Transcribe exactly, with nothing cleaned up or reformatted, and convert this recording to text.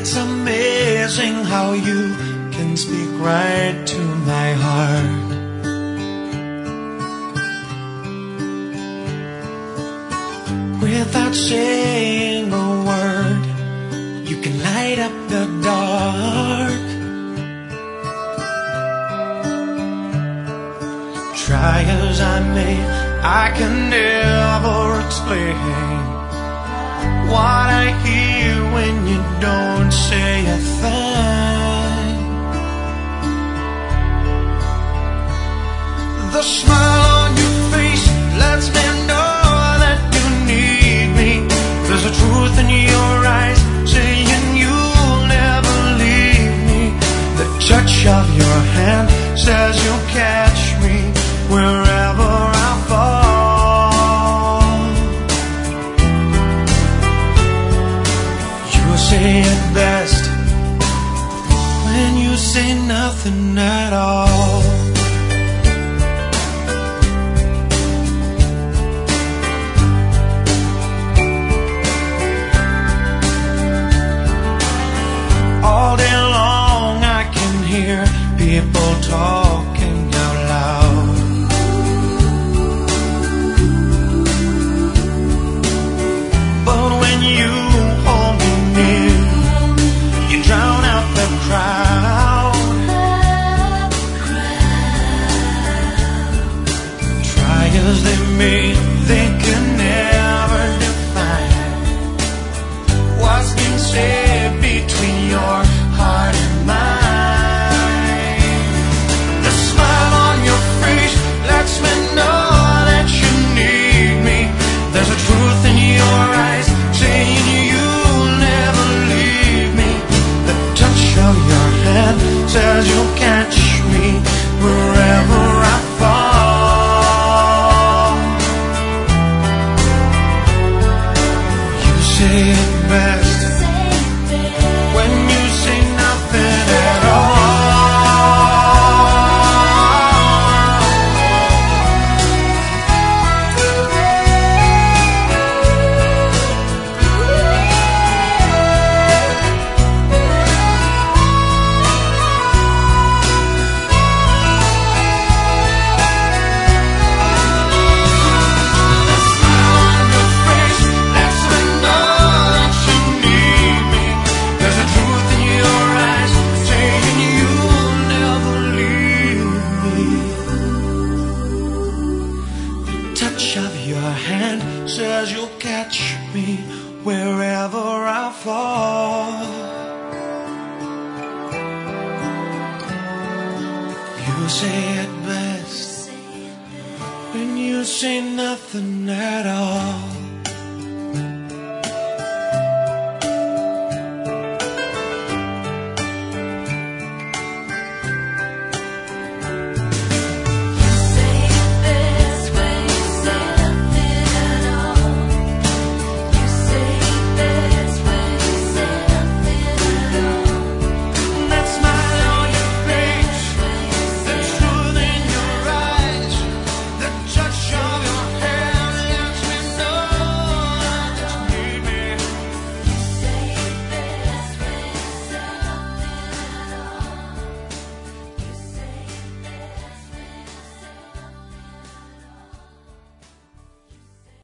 It's amazing how you can speak right to my heart. Without saying a word, you can light up the dark. Try as I may, I can never explain what I hear when you don't say a thing. The smile on your face lets me know that you need me. There's a truth in your eyes saying you'll never leave me. The touch of your hand says you'll catch me wherever I fall. You say it best when you say nothing at all. All day long I can hear people talking out loud. But when you hold me near, you drown out the crowd. Try as they may, they can never define what's been said between your heart and mine. The smile on your face lets me know that you need me. There's a truth in your eyes saying you'll never leave me. The touch of your hand says you'll catch me wherever I fall. You say it best when you say nothing at all. Says you'll catch me wherever I fall. You say it best when you say nothing at all.